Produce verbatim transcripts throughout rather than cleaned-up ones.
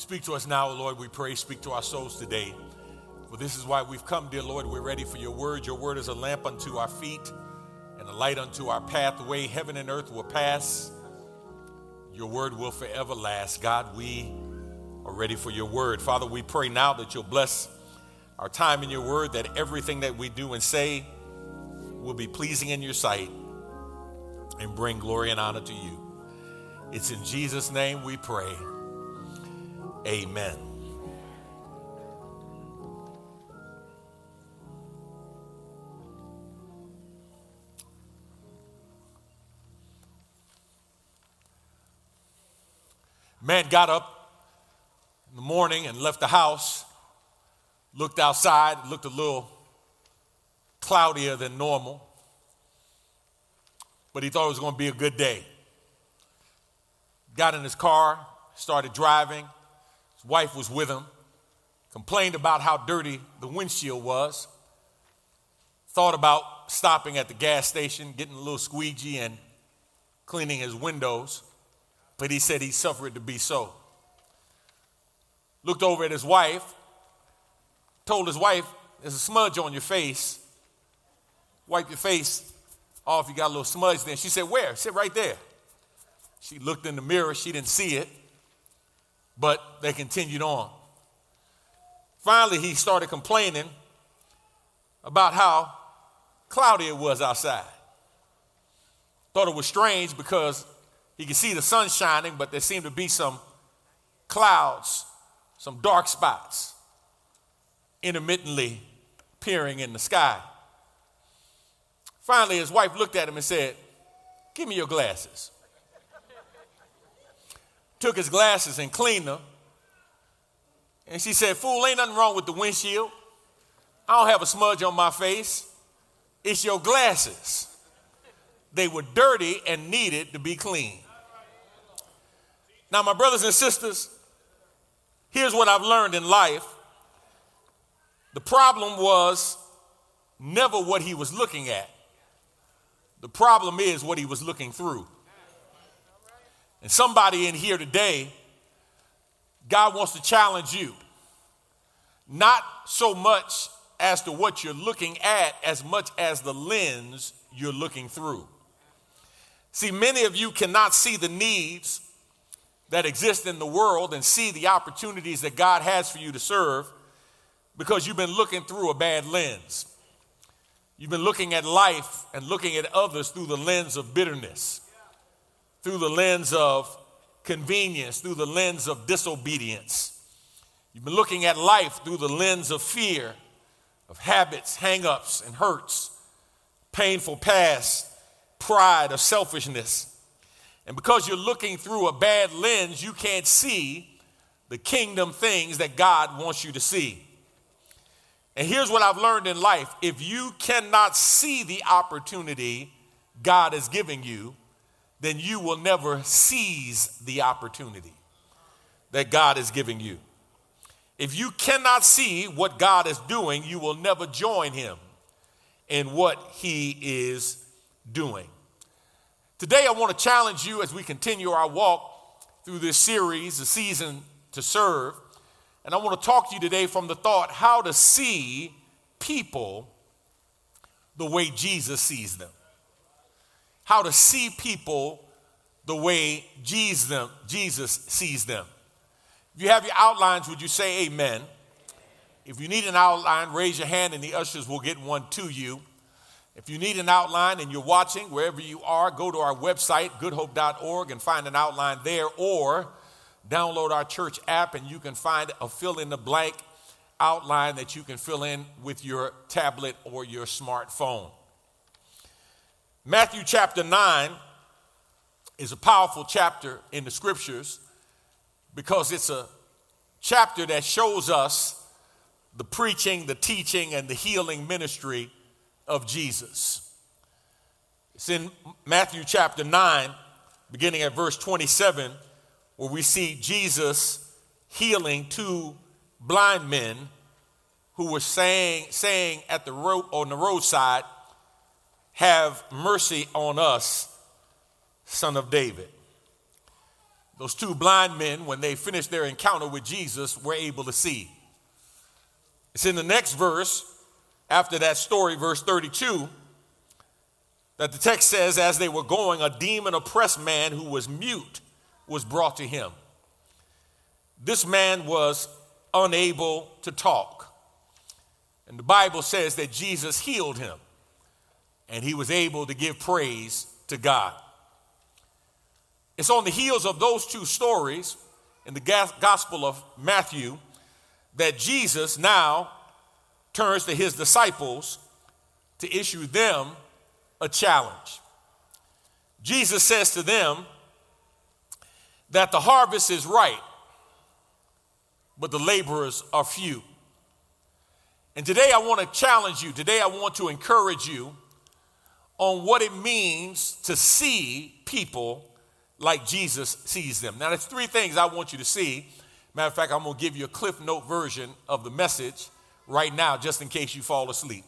Speak to us now, Lord, we pray. Speak to our souls today. For this is why we've come, dear Lord. We're ready for your word. Your word is a lamp unto our feet and a light unto our pathway. Heaven and earth will pass. Your word will forever last. God, we are ready for your word. Father, we pray now that you'll bless our time in your word, that everything that we do and say will be pleasing in your sight and bring glory and honor to you. It's in Jesus' name we pray. Amen. Man got up in the morning and left the house, looked outside, looked a little cloudier than normal, but he thought it was going to be a good day. Got in his car, started driving. His wife was with him, complained about how dirty the windshield was, thought about stopping at the gas station, getting a little squeegee and cleaning his windows, but he said he suffered to be so. Looked over at his wife, told his wife, there's a smudge on your face. Wipe your face off, you got a little smudge there. She said, where? She said, right there. She looked in the mirror, she didn't see it, but they continued on. Finally, he started complaining about how cloudy it was outside. Thought it was strange because he could see the sun shining, but there seemed to be some clouds, some dark spots intermittently appearing in the sky. Finally, his wife looked at him and said, give me your glasses. Took his glasses and cleaned them. And she said, fool, ain't nothing wrong with the windshield. I don't have a smudge on my face. It's your glasses. They were dirty and needed to be cleaned. Now, my brothers and sisters, here's what I've learned in life. The problem was never what he was looking at. The problem is what he was looking through. And somebody in here today, God wants to challenge you, not so much as to what you're looking at as much as the lens you're looking through. See, many of you cannot see the needs that exist in the world and see the opportunities that God has for you to serve because you've been looking through a bad lens. You've been looking at life and looking at others through the lens of bitterness, through the lens of convenience, through the lens of disobedience. You've been looking at life through the lens of fear, of habits, hang-ups, and hurts, painful past, pride, or selfishness. And because you're looking through a bad lens, you can't see the kingdom things that God wants you to see. And here's what I've learned in life. If you cannot see the opportunity God is giving you, then you will never seize the opportunity that God is giving you. If you cannot see what God is doing, you will never join him in what he is doing. Today, I want to challenge you as we continue our walk through this series, the season to serve. And I want to talk to you today from the thought, how to see people the way Jesus sees them. How to see people the way Jesus, them, Jesus sees them. If you have your outlines, would you say amen? If you need an outline, raise your hand and the ushers will get one to you. If you need an outline and you're watching, wherever you are, go to our website, good hope dot org, and find an outline there, or download our church app and you can find a fill-in-the-blank outline that you can fill in with your tablet or your smartphone. Matthew chapter nine is a powerful chapter in the scriptures because it's a chapter that shows us the preaching, the teaching, and the healing ministry of Jesus. It's in Matthew chapter nine, beginning at verse twenty-seven, where we see Jesus healing two blind men who were saying, saying at the road, on the roadside, "Have mercy on us, Son of David." Those two blind men, when they finished their encounter with Jesus, were able to see. It's in the next verse, after that story, verse thirty-two, that the text says, as they were going, a demon-oppressed man who was mute was brought to him. This man was unable to talk. And the Bible says that Jesus healed him, and he was able to give praise to God. It's on the heels of those two stories in the Gospel of Matthew that Jesus now turns to his disciples to issue them a challenge. Jesus says to them that the harvest is ripe, but the laborers are few. And today I want to challenge you. Today I want to encourage you on what it means to see people like Jesus sees them. Now, there's three things I want you to see. Matter of fact, I'm going to give you a Cliff Note version of the message right now, just in case you fall asleep.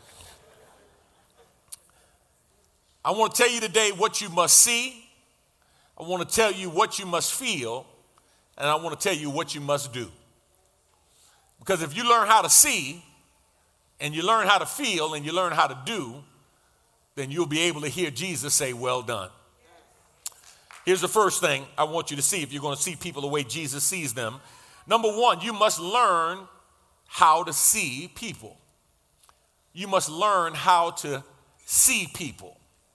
I want to tell you today what you must see. I want to tell you what you must feel. And I want to tell you what you must do. Because if you learn how to see, and you learn how to feel, and you learn how to do, then you'll be able to hear Jesus say, well done. Here's the first thing I want you to see if you're going to see people the way Jesus sees them. Number one, you must learn how to see people. You must learn how to see people.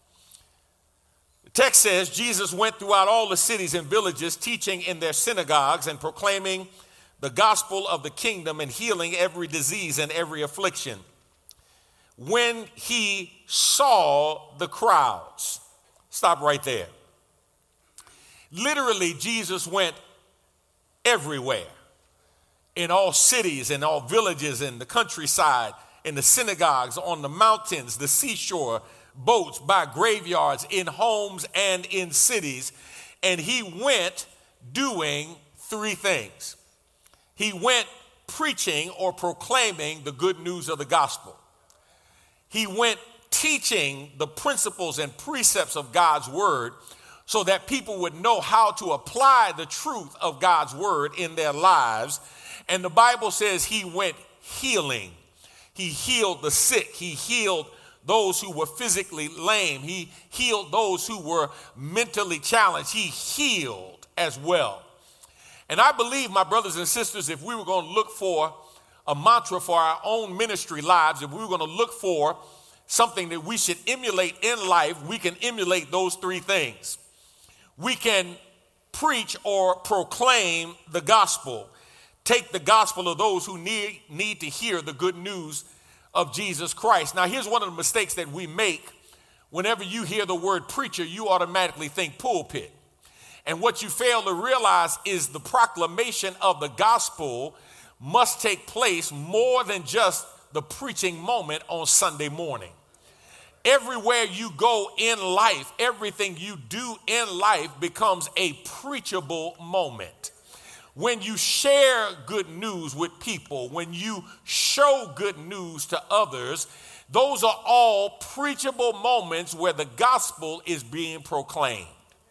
The text says Jesus went throughout all the cities and villages, teaching in their synagogues and proclaiming the gospel of the kingdom and healing every disease and every affliction. When he saw the crowds, stop right there. Literally, Jesus went everywhere, in all cities, in all villages, in the countryside, in the synagogues, on the mountains, the seashore, boats, by graveyards, in homes and in cities. And he went doing three things. He went preaching or proclaiming the good news of the gospel. He went teaching the principles and precepts of God's word so that people would know how to apply the truth of God's word in their lives. And the Bible says he went healing. He healed the sick. He healed those who were physically lame. He healed those who were mentally challenged. He healed as well. And I believe, my brothers and sisters, if we were going to look for a mantra for our own ministry lives, if we were going to look for something that we should emulate in life, we can emulate those three things. We can preach or proclaim the gospel. Take the gospel of those who need, need to hear the good news of Jesus Christ. Now, here's one of the mistakes that we make. Whenever you hear the word preacher, you automatically think pulpit. And what you fail to realize is the proclamation of the gospel must take place more than just the preaching moment on Sunday morning. Everywhere you go in life, everything you do in life becomes a preachable moment. When you share good news with people, when you show good news to others, those are all preachable moments where the gospel is being proclaimed.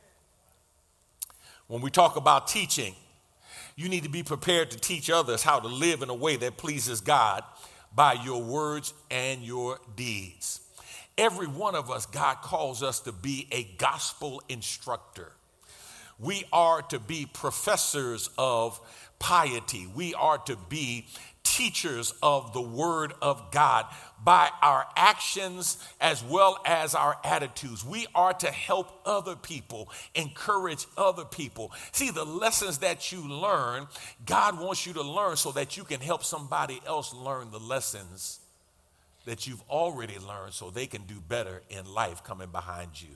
When we talk about teaching, you need to be prepared to teach others how to live in a way that pleases God by your words and your deeds. Every one of us, God calls us to be a gospel instructor. We are to be professors of piety. We are to be teachers of the word of God by our actions as well as our attitudes. We are to help other people, encourage other people. See, the lessons that you learn, God wants you to learn so that you can help somebody else learn the lessons that you've already learned so they can do better in life coming behind you.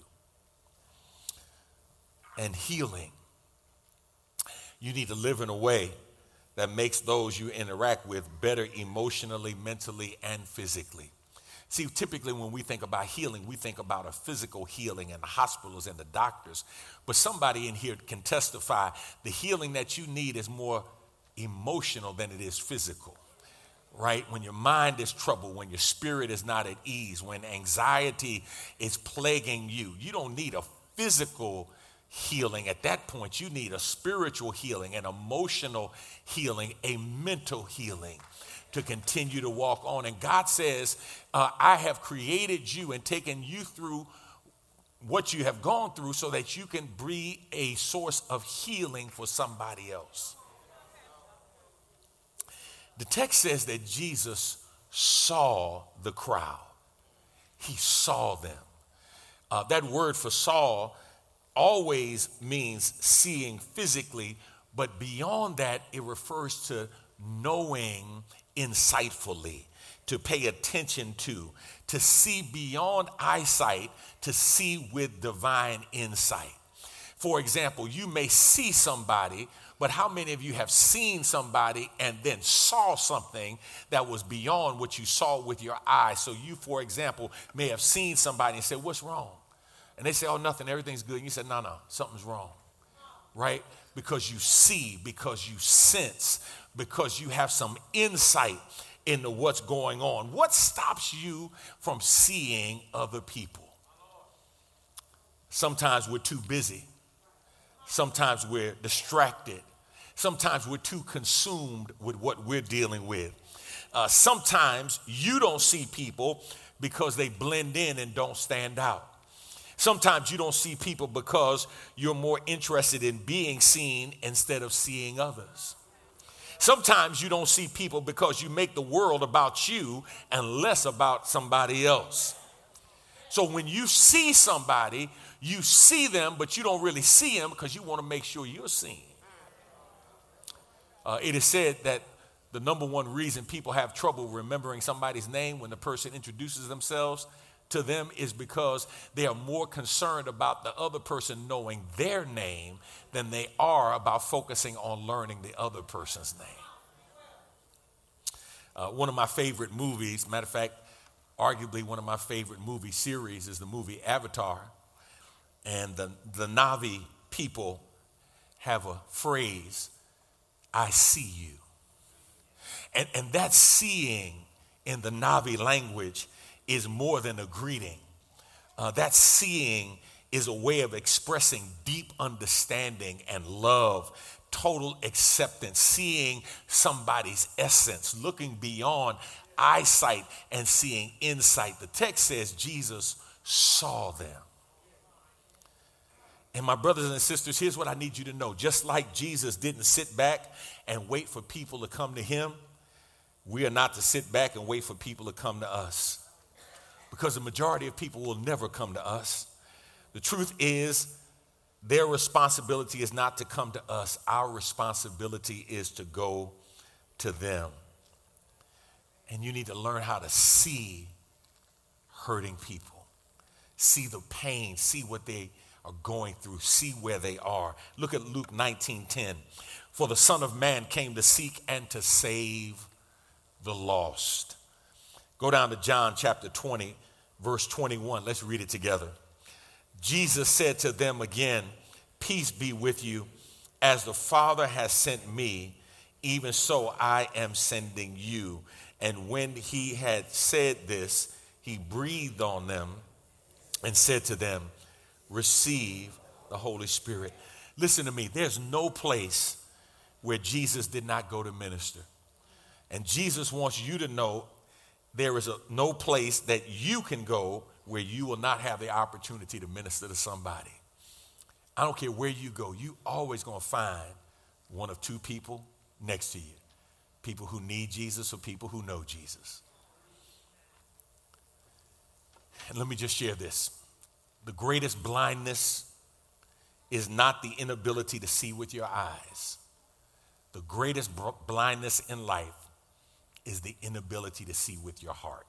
And healing. You need to live in a way that makes those you interact with better emotionally, mentally, and physically. See, typically when we think about healing, we think about a physical healing and the hospitals and the doctors. But somebody in here can testify the healing that you need is more emotional than it is physical. Right? When your mind is troubled, when your spirit is not at ease, when anxiety is plaguing you, you don't need a physical healing. At that point, you need a spiritual healing, an emotional healing, a mental healing to continue to walk on. And God says, uh, I have created you and taken you through what you have gone through so that you can be a source of healing for somebody else. The text says that Jesus saw the crowd. He saw them. Uh, that word for saw always means seeing physically, but beyond that, it refers to knowing insightfully, to pay attention to, to see beyond eyesight, to see with divine insight. For example, you may see somebody, but how many of you have seen somebody and then saw something that was beyond what you saw with your eyes? So you, for example, may have seen somebody and said, what's wrong? And they say, oh, nothing, everything's good. And you said, no, no, something's wrong, right? Because you see, because you sense, because you have some insight into what's going on. What stops you from seeing other people? Sometimes we're too busy. Sometimes we're distracted. Sometimes we're too consumed with what we're dealing with. Uh, sometimes you don't see people because they blend in and don't stand out. Sometimes you don't see people because you're more interested in being seen instead of seeing others. Sometimes you don't see people because you make the world about you and less about somebody else. So when you see somebody, you see them, but you don't really see them because you want to make sure you're seen. Uh, it is said that the number one reason people have trouble remembering somebody's name when the person introduces themselves to them is because they are more concerned about the other person knowing their name than they are about focusing on learning the other person's name. Uh, one of my favorite movies, matter of fact, arguably one of my favorite movie series is the movie Avatar. And the, the Na'vi people have a phrase, I see you. And, and that seeing in the Na'vi language is more than a greeting. Uh, that seeing is a way of expressing deep understanding and love, total acceptance, seeing somebody's essence, looking beyond eyesight and seeing insight. The text says Jesus saw them. And my brothers and sisters, here's what I need you to know. Just like Jesus didn't sit back and wait for people to come to him, we are not to sit back and wait for people to come to us. Because the majority of people will never come to us. The truth is, their responsibility is not to come to us. Our responsibility is to go to them. And you need to learn how to see hurting people. See the pain, see what they are going through, see where they are. Look at Luke nineteen ten. For the Son of Man came to seek and to save the lost. Go down to John chapter twenty, verse twenty-one. Let's read it together. Jesus said to them again, peace be with you. As the Father has sent me, even so I am sending you. And when he had said this, he breathed on them and said to them, receive the Holy Spirit. Listen to me. There's no place where Jesus did not go to minister. And Jesus wants you to know there is a, no place that you can go where you will not have the opportunity to minister to somebody. I don't care where you go. You always going to find one of two people next to you. People who need Jesus or people who know Jesus. And let me just share this. The greatest blindness is not the inability to see with your eyes. The greatest blindness in life is the inability to see with your heart.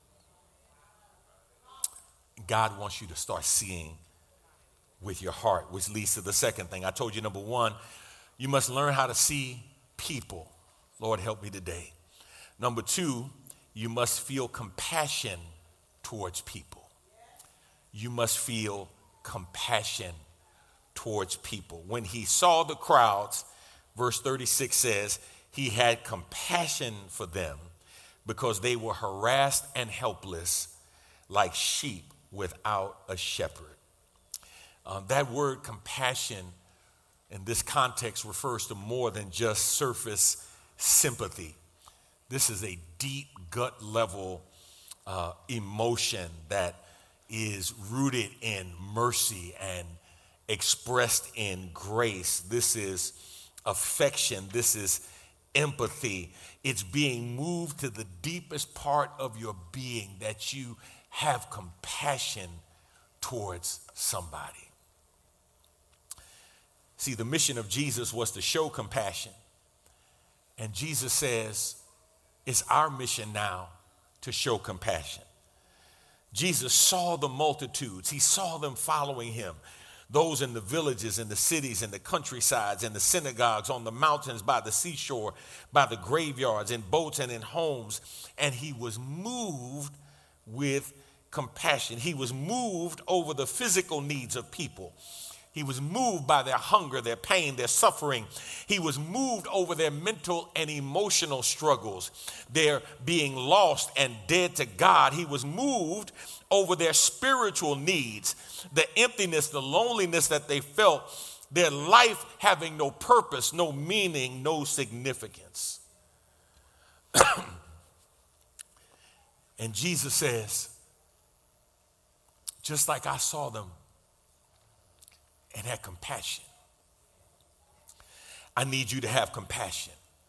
God wants you to start seeing with your heart, which leads to the second thing. I told you, number one, you must learn how to see people. Lord, help me today. Number two, you must feel compassion towards people. You must feel compassion towards people. When he saw the crowds, verse thirty-six says, he had compassion for them because they were harassed and helpless like sheep without a shepherd. Um, that word compassion in this context refers to more than just surface sympathy. This is a deep gut level uh, emotion that is rooted in mercy and expressed in grace. This is affection. This is empathy. It's being moved to the deepest part of your being, that you have compassion towards somebody. See, the mission of Jesus was to show compassion. And Jesus says it's our mission now to show compassion. Jesus saw the multitudes. He saw them following him. Those in the villages, in the cities, in the countrysides, in the synagogues, on the mountains, by the seashore, by the graveyards, in boats and in homes. And he was moved with compassion. He was moved over the physical needs of people. He was moved by their hunger, their pain, their suffering. He was moved over their mental and emotional struggles, their being lost and dead to God. He was moved over their spiritual needs, the emptiness, the loneliness that they felt, their life having no purpose, no meaning, no significance. And Jesus says, just like I saw them and had compassion, I need you to have compassion.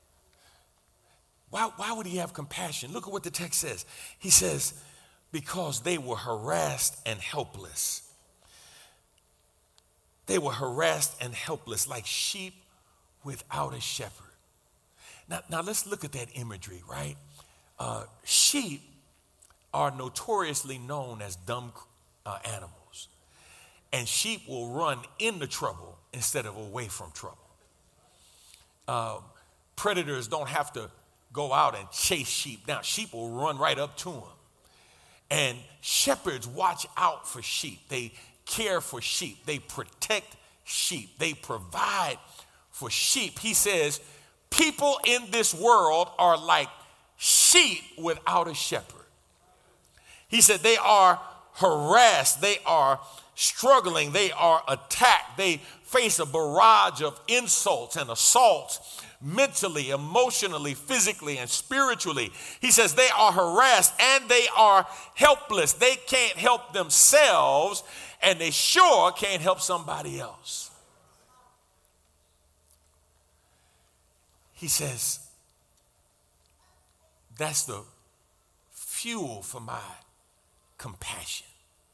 Why, why would he have compassion? Look at what the text says. He says, because they were harassed and helpless. They were harassed and helpless like sheep without a shepherd. Now, now let's look at that imagery, right? Uh, sheep are notoriously known as dumb uh, animals. And sheep will run into trouble instead of away from trouble. Uh, predators don't have to go out and chase sheep. Now, sheep will run right up to them. And shepherds watch out for sheep. They care for sheep. They protect sheep. They provide for sheep. He says, people in this world are like sheep without a shepherd. He said they are harassed. They are struggling. They are attacked. They face a barrage of insults and assaults, mentally, emotionally, physically, and spiritually. He says they are harassed and they are helpless. They can't help themselves, and they sure can't help somebody else. He says that's the fuel for my compassion.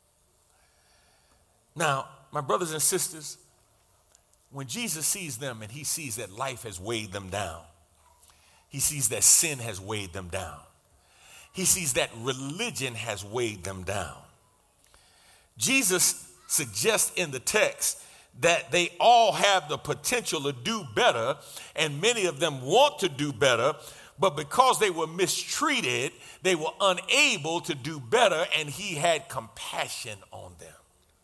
Now, my brothers and sisters, when Jesus sees them and he sees that life has weighed them down, he sees that sin has weighed them down, he sees that religion has weighed them down. Jesus suggests in the text that they all have the potential to do better, and many of them want to do better, but because they were mistreated, they were unable to do better, and he had compassion on them.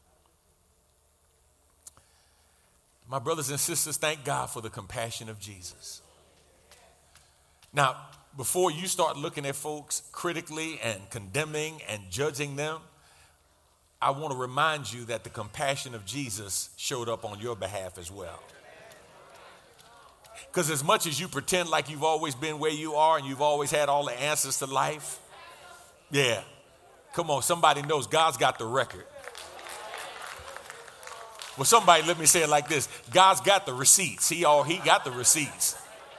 My brothers and sisters, thank God for the compassion of Jesus. Now, before you start looking at folks critically and condemning and judging them, I want to remind you that the compassion of Jesus showed up on your behalf as well. Because as much as you pretend like you've always been where you are and you've always had all the answers to life, yeah, come on, somebody knows God's got the record. Well, somebody let me say it like this. God's got the receipts. He all he got the receipts.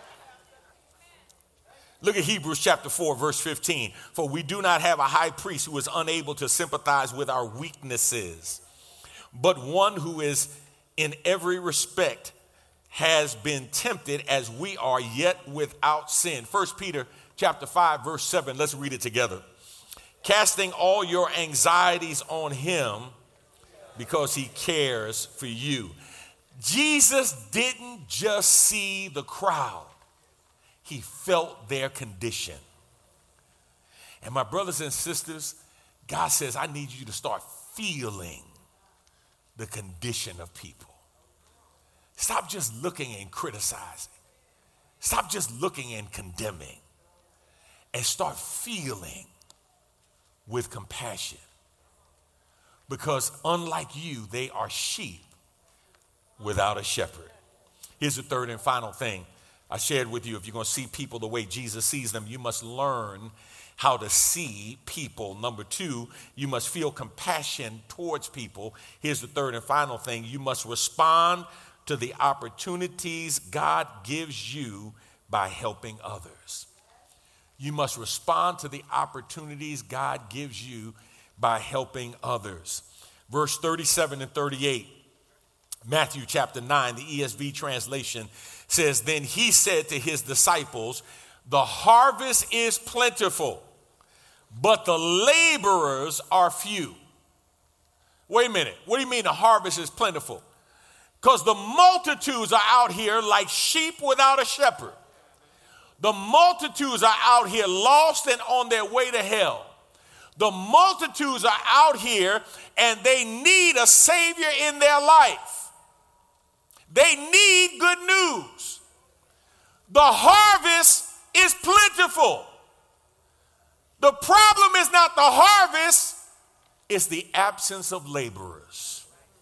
Look at Hebrews chapter four, verse fifteen. For we do not have a high priest who is unable to sympathize with our weaknesses, but one who is in every respect has been tempted as we are, yet without sin. First Peter chapter five, verse seven. Let's read it together. Casting all your anxieties on him, because he cares for you. Jesus didn't just see the crowd. He felt their condition. And my brothers and sisters, God says, I need you to start feeling the condition of people. Stop just looking and criticizing. Stop just looking and condemning. And start feeling with compassion because unlike you, they are sheep without a shepherd. Here's the third and final thing I shared with you. If you're going to see people the way Jesus sees them, you must learn how to see people. Number two, you must feel compassion towards people. Here's the third and final thing. You must respond to the opportunities God gives you by helping others. You must respond to the opportunities God gives you by helping others. Verse thirty-seven and thirty-eight, Matthew chapter nine, the E S V translation says, then he said to his disciples, the harvest is plentiful, but the laborers are few. Wait a minute. What do you mean the harvest is plentiful? Because the multitudes are out here like sheep without a shepherd. The multitudes are out here lost and on their way to hell. The multitudes are out here and they need a Savior in their life. They need good news. The harvest is plentiful. The problem is not the harvest, it's the absence of laborers.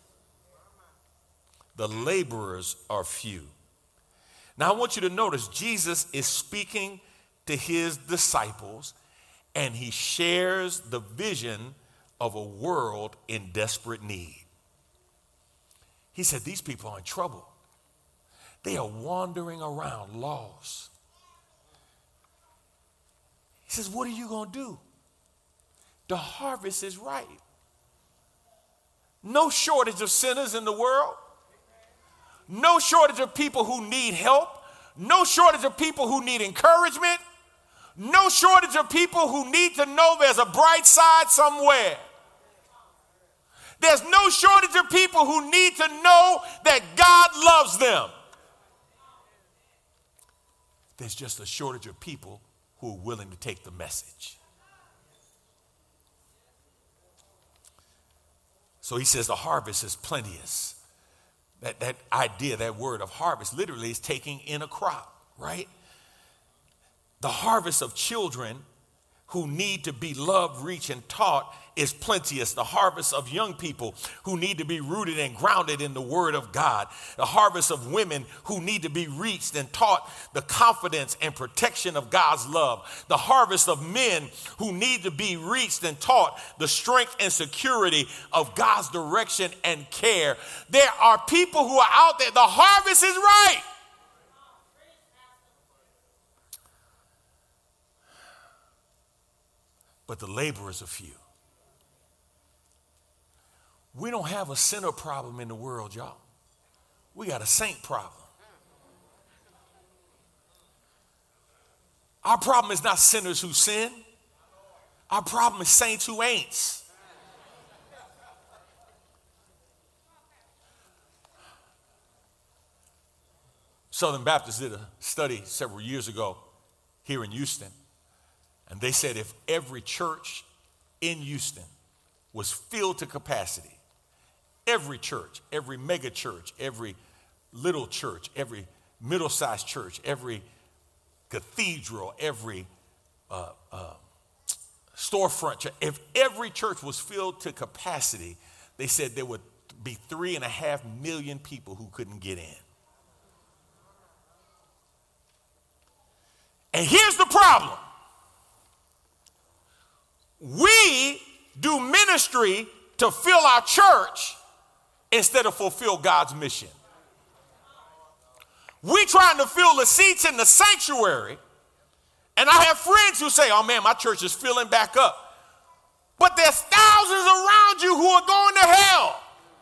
The laborers are few. Now, I want you to notice Jesus is speaking to his disciples, and he shares the vision of a world in desperate need. He said, these people are in trouble. They are wandering around lost. He says, what are you going to do? The harvest is ripe. No shortage of sinners in the world. No shortage of people who need help. No shortage of people who need encouragement. No shortage of people who need to know there's a bright side somewhere. There's no shortage of people who need to know that God loves them. There's just a shortage of people who are willing to take the message. So he says the harvest is plenteous. That, that idea, that word of harvest literally is taking in a crop, right? The harvest of children who need to be loved, reached, and taught is plenteous. The harvest of young people who need to be rooted and grounded in the word of God. The harvest of women who need to be reached and taught the confidence and protection of God's love. The harvest of men who need to be reached and taught the strength and security of God's direction and care. There are people who are out there. The harvest is right. But the laborers are few. We don't have a sinner problem in the world, y'all. We got a saint problem. Our problem is not sinners who sin. Our problem is saints who ain't. Southern Baptists did a study several years ago here in Houston. And they said if every church in Houston was filled to capacity, every church, every mega church, every little church, every middle-sized church, every cathedral, every uh, uh, storefront church, if every church was filled to capacity, they said there would be three and a half million people who couldn't get in. And here's the problem. We do ministry to fill our church instead of fulfill God's mission. We trying to fill the seats in the sanctuary, and I have friends who say, oh man, my church is filling back up. But there's thousands around you who are going to hell.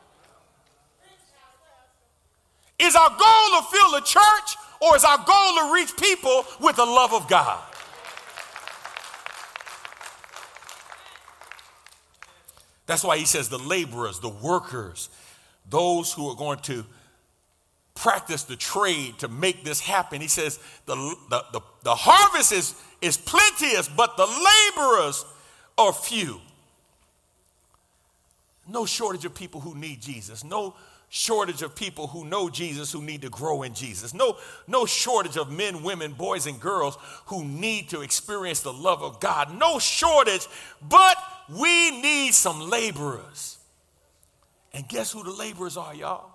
Is our goal to fill the church, or is our goal to reach people with the love of God? That's why he says the laborers, the workers, those who are going to practice the trade to make this happen. He says the, the, the, the harvest is, is plenteous, but the laborers are few. No shortage of people who need Jesus. No shortage of people who know Jesus, who need to grow in Jesus. No, no shortage of men, women, boys, and girls who need to experience the love of God. No shortage, but we need some laborers. And guess who the laborers are, y'all?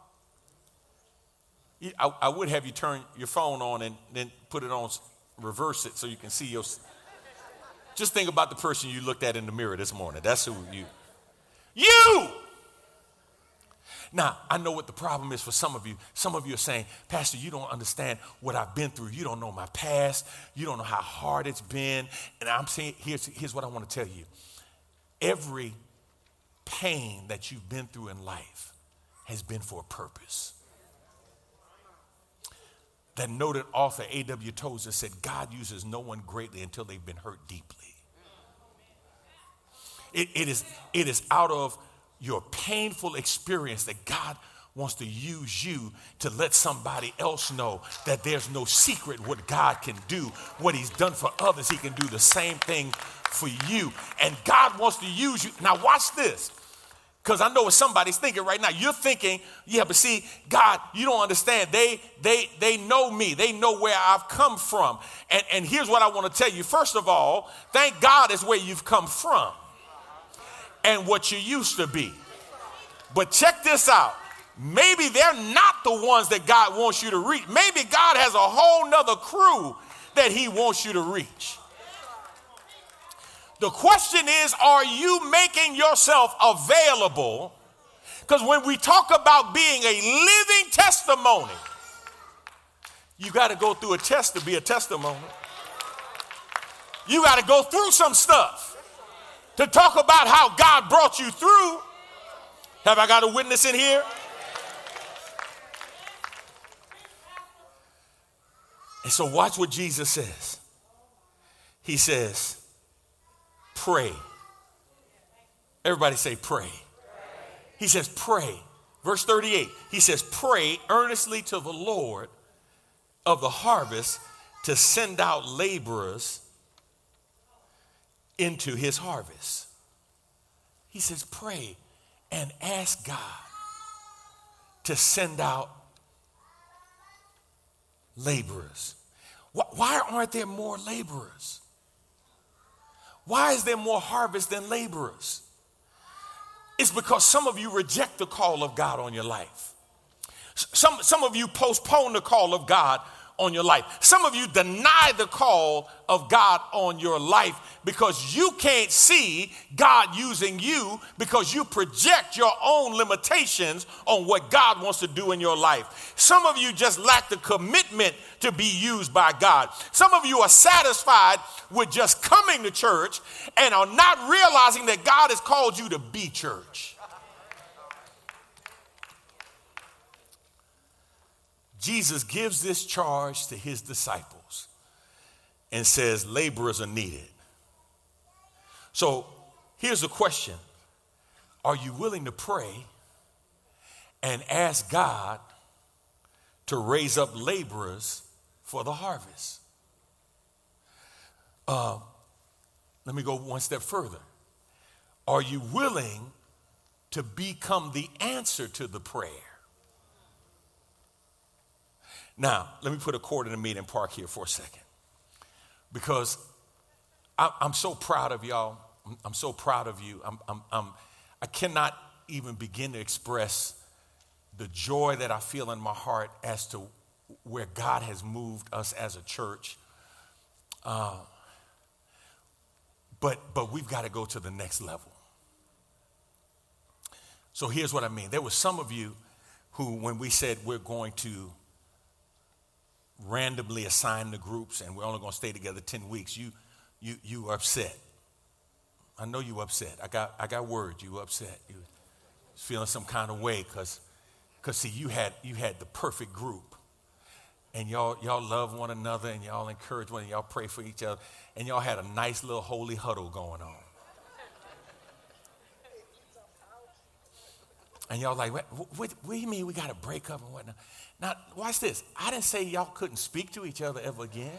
I, I would have you turn your phone on and then put it on, reverse it so you can see your. Just think about the person you looked at in the mirror this morning. That's who you. You! Now, I know what the problem is for some of you. Some of you are saying, Pastor, you don't understand what I've been through. You don't know my past. You don't know how hard it's been. And I'm saying, here's, here's what I want to tell you. Every pain that you've been through in life has been for a purpose. That noted author A W Tozer said, God uses no one greatly until they've been hurt deeply. It, it, is, it is out of your painful experience that God wants to use you to let somebody else know that there's no secret what God can do. What he's done for others, he can do the same thing for you. And God wants to use you. Now watch this, because I know what somebody's thinking right now. You're thinking, yeah, but see, God, you don't understand. They they they know me. They know where I've come from. And, and here's what I want to tell you. First of all, thank God is where you've come from and what you used to be. But check this out. Maybe they're not the ones that God wants you to reach. Maybe God has a whole nother crew that he wants you to reach. The question is, are you making yourself available? Because when we talk about being a living testimony, you got to go through a test to be a testimony. You got to go through some stuff to talk about how God brought you through. Have I got a witness in here? And so watch what Jesus says. He says, pray. Everybody say pray. He says pray. Verse thirty-eight, he says pray earnestly to the Lord of the harvest to send out laborers into his harvest. He says pray and ask God to send out laborers. Why aren't there more laborers? Why is there more harvest than laborers? It's because some of you reject the call of God on your life. Some, some of you postpone the call of God on your life. Some of you deny the call of God on your life because you can't see God using you, because you project your own limitations on what God wants to do in your life. Some of you just lack the commitment to be used by God. Some of you are satisfied with just coming to church and are not realizing that God has called you to be church. Jesus gives this charge to his disciples and says laborers are needed. So here's the question. Are you willing to pray and ask God to raise up laborers for the harvest? Uh, let me go one step further. Are you willing to become the answer to the prayer? Now, let me put a quarter in the meeting park here for a second, because I, I'm so proud of y'all. I'm, I'm so proud of you. I'm, I'm, I'm, I cannot even begin to express the joy that I feel in my heart as to where God has moved us as a church. Uh, but, but we've got to go to the next level. So here's what I mean. There were some of you who, when we said we're going to randomly assign the groups and we're only going to stay together ten weeks, you you you were upset. I know you were upset. I got I got word you were upset. You were feeling some kind of way because because see you had you had the perfect group, and y'all y'all love one another and y'all encourage one another, y'all pray for each other, and y'all had a nice little holy huddle going on. And y'all like, what, what, what do you mean we got to break up and whatnot? Now, watch this. I didn't say y'all couldn't speak to each other ever again.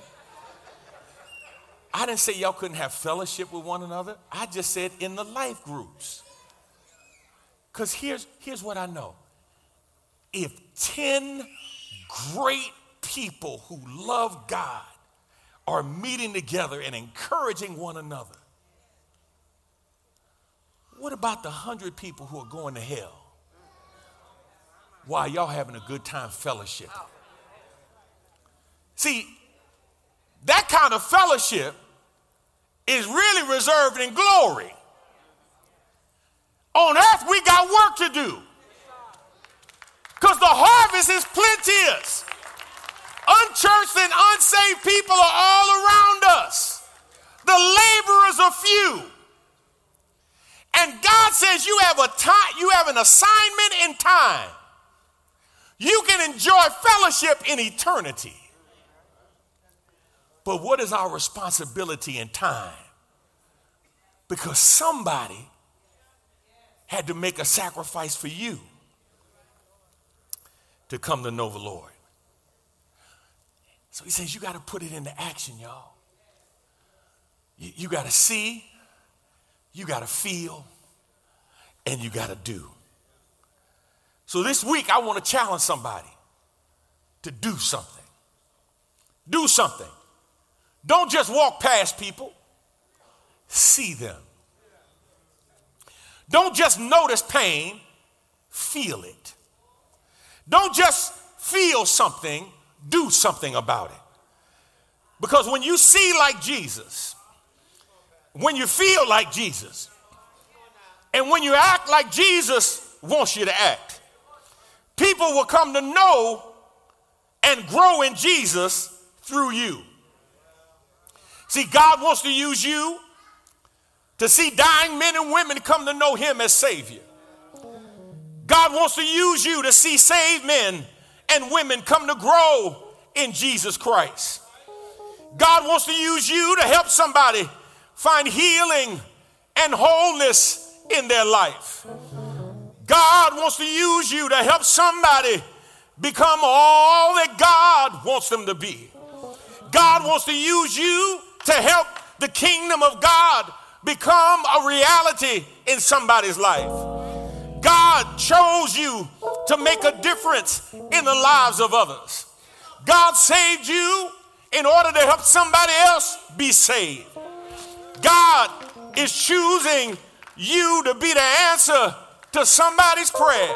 I didn't say y'all couldn't have fellowship with one another. I just said in the life groups. Because here's, here's what I know. If ten great people who love God are meeting together and encouraging one another, what about the hundred people who are going to hell? while y'all having a good time fellowship. See, that kind of fellowship is really reserved in glory. On earth, we got work to do because the harvest is plenteous. Unchurched and unsaved people are all around us. The laborers are few. And God says you have a time, you have an assignment in time. You can enjoy fellowship in eternity. But what is our responsibility in time? Because somebody had to make a sacrifice for you to come to know the Lord. So he says you got to put it into action, y'all. You, you got to see, you got to feel, and you got to do. So this week I want to challenge somebody to do something. Do something. Don't just walk past people. See them. Don't just notice pain, feel it. Don't just feel something, do something about it. Because when you see like Jesus, when you feel like Jesus, and when you act like Jesus wants you to act, people will come to know and grow in Jesus through you. See, God wants to use you to see dying men and women come to know him as Savior. God wants to use you to see saved men and women come to grow in Jesus Christ. God wants to use you to help somebody find healing and wholeness in their life. God wants to use you to help somebody become all that God wants them to be. God wants to use you to help the kingdom of God become a reality in somebody's life. God chose you to make a difference in the lives of others. God saved you in order to help somebody else be saved. God is choosing you to be the answer to somebody's prayer.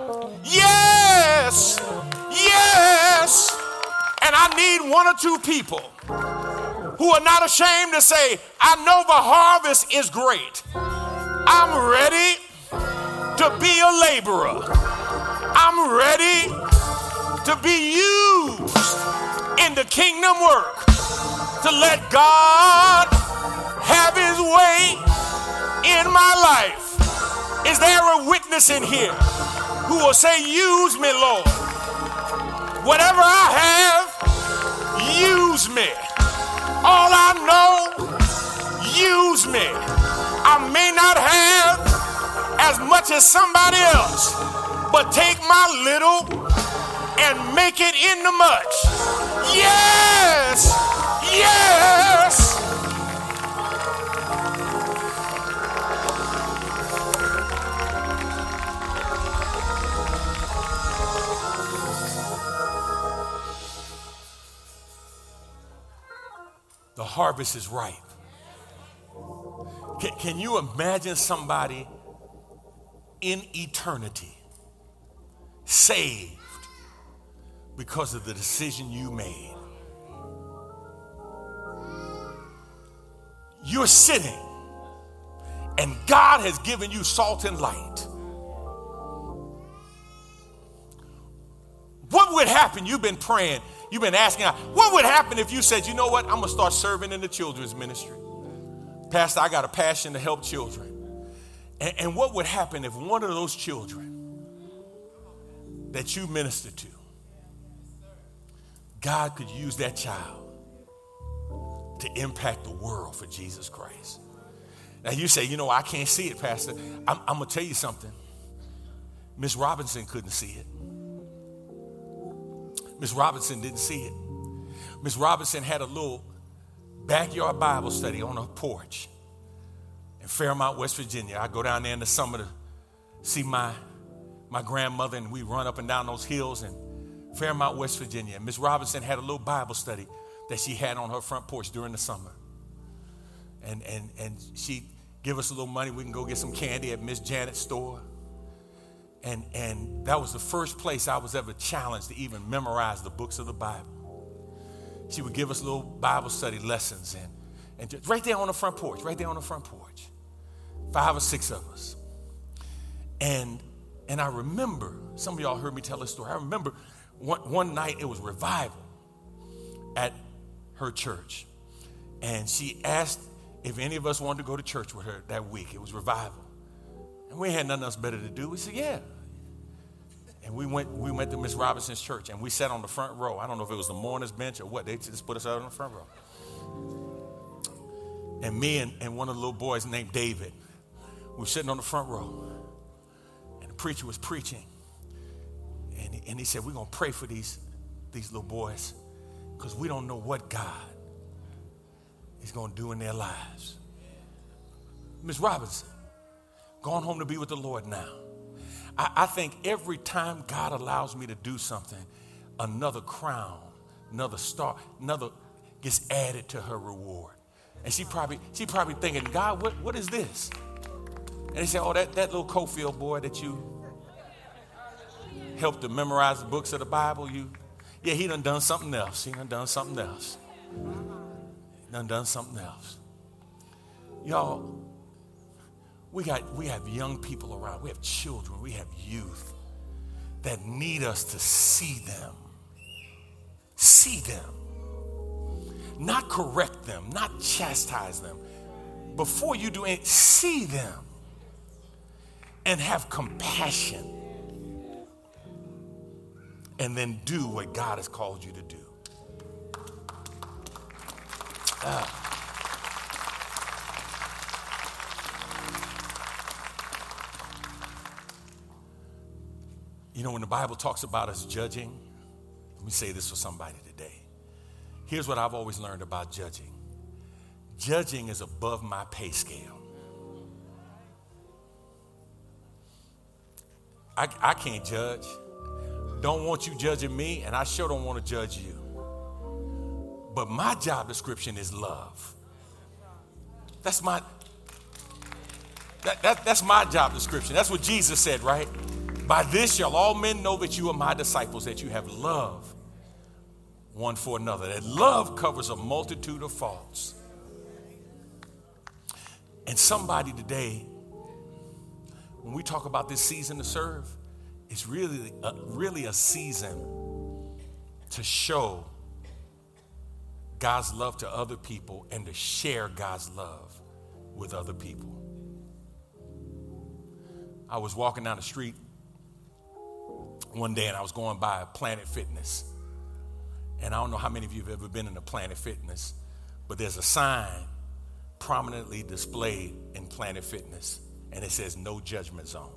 Yes, yes. And I need one or two people who are not ashamed to say, I know the harvest is great. I'm ready to be a laborer. I'm ready to be used in the kingdom work to let God have his way in my life. Is there a witness in here who will say, use me, Lord? Whatever I have, use me. All I know, use me. I may not have as much as somebody else, but take my little and make it into much. Yes, yes. The harvest is ripe. Can, can you imagine somebody in eternity saved because of the decision you made? You're sitting and God has given you salt and light. What would happen? You've been praying. You've been asking, what would happen if you said, you know what, I'm going to start serving in the children's ministry. Pastor, I got a passion to help children. And, and what would happen if one of those children that you minister to, God could use that child to impact the world for Jesus Christ? Now you say, you know, I can't see it, Pastor. I'm, I'm going to tell you something. Miss Robinson couldn't see it. Miss Robinson didn't see it. Miss Robinson had a little backyard Bible study on her porch in Fairmount, West Virginia. I go down there in the summer to see my, my grandmother, and we run up and down those hills in Fairmount, West Virginia. Miss Robinson had a little Bible study that she had on her front porch during the summer. And, and, and she'd give us a little money. We can go get some candy at Miss Janet's store. And, and that was the first place I was ever challenged to even memorize the books of the Bible. She would give us little Bible study lessons, and, and just right there on the front porch, right there on the front porch, five or six of us. And, and I remember, some of y'all heard me tell this story. I remember one, one night it was revival at her church. And she asked if any of us wanted to go to church with her that week. It was revival. And we had nothing else better to do. We said, yeah. And we went we went to Miss Robinson's church, and we sat on the front row. I don't know if it was the mourner's bench or what. They just put us out on the front row. And me and, and one of the little boys named David, we were sitting on the front row. And the preacher was preaching. And he, and he said, we're going to pray for these, these little boys because we don't know what God is going to do in their lives. Miss Robinson, gone home to be with the Lord now. I, I think every time God allows me to do something, another crown, another star, another gets added to her reward. And she probably she probably thinking, God, what, what is this? And they say, oh, that, that little Cofield boy that you helped to memorize the books of the Bible, you, yeah, he done done something else. He done done something else. He done done something else. Y'all, we got we have young people around. We have children. We have youth that need us to see them. See them. Not correct them, not chastise them. Before you do anything, see them and have compassion. And then do what God has called you to do. Uh, you know, when the Bible talks about us judging, let me say this for somebody today. Here's what I've always learned about judging. Judging is above my pay scale. I, I can't judge. Don't want you judging me, and I sure don't want to judge you. But my job description is love. That's my that, that, that's my job description. That's what Jesus said, right? By this shall all men know that you are my disciples, that you have love one for another. That love covers a multitude of faults. And somebody today, when we talk about this season to serve, it's really a, really a season to show God's love to other people and to share God's love with other people. I was walking down the street one day and I was going by Planet Fitness. And I don't know how many of you have ever been in a Planet Fitness, but there's a sign prominently displayed in Planet Fitness, and it says no judgment zone.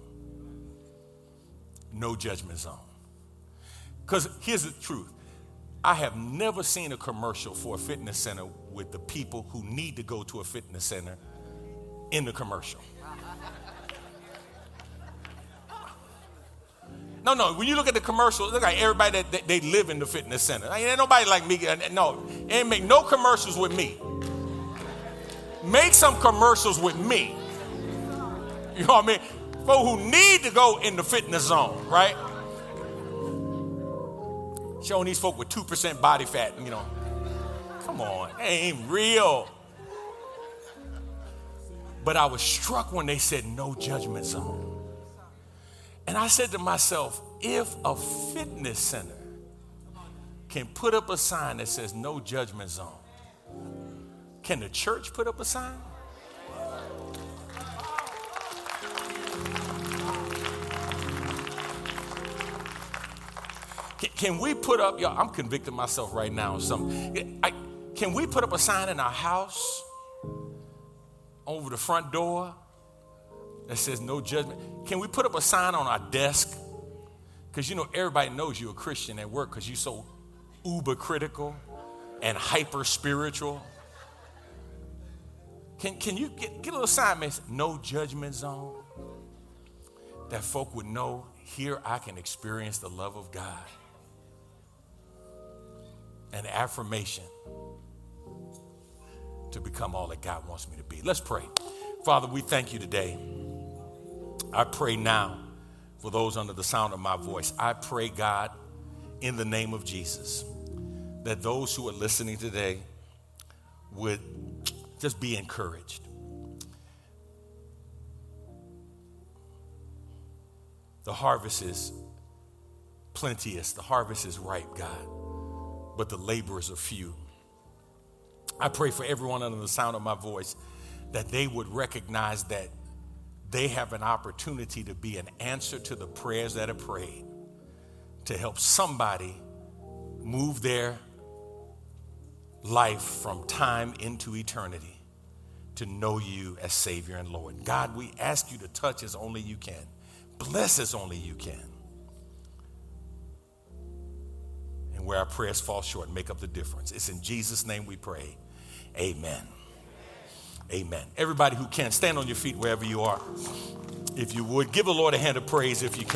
No judgment zone. Because here's the truth. I have never seen a commercial for a fitness center with the people who need to go to a fitness center in the commercial. No, no, when you look at the commercial, it looks like everybody that, that they live in the fitness center. Ain't nobody like me. No, ain't make no commercials with me. Make some commercials with me. You know what I mean? Folk who need to go in the fitness zone, right? Showing these folk with two percent body fat, you know. Come on, that ain't real. But I was struck when they said no judgment zone. And I said to myself, if a fitness center can put up a sign that says no judgment zone, can the church put up a sign? Can, can we put up, y'all, I'm convicting myself right now of something. I, can we put up a sign in our house over the front door that says no judgment? Can we put up a sign on our desk? Because, you know, everybody knows you're a Christian at work because you're so uber critical and hyper spiritual. Can, can you get, get a little sign that says no judgment zone? That folk would know, here I can experience the love of God. An affirmation to become all that God wants me to be. Let's pray. Father, we thank you today. I pray now for those under the sound of my voice. I pray, God, in the name of Jesus, that those who are listening today would just be encouraged. The harvest is plenteous. The harvest is ripe, God, but the laborers are few. I pray for everyone under the sound of my voice that they would recognize that they have an opportunity to be an answer to the prayers that are prayed, to help somebody move their life from time into eternity to know you as Savior and Lord. God, we ask you to touch as only you can. Bless as only you can. And where our prayers fall short, make up the difference. It's in Jesus' name we pray. Amen. Amen. Everybody who can, stand on your feet wherever you are. If you would, give the Lord a hand of praise if you can.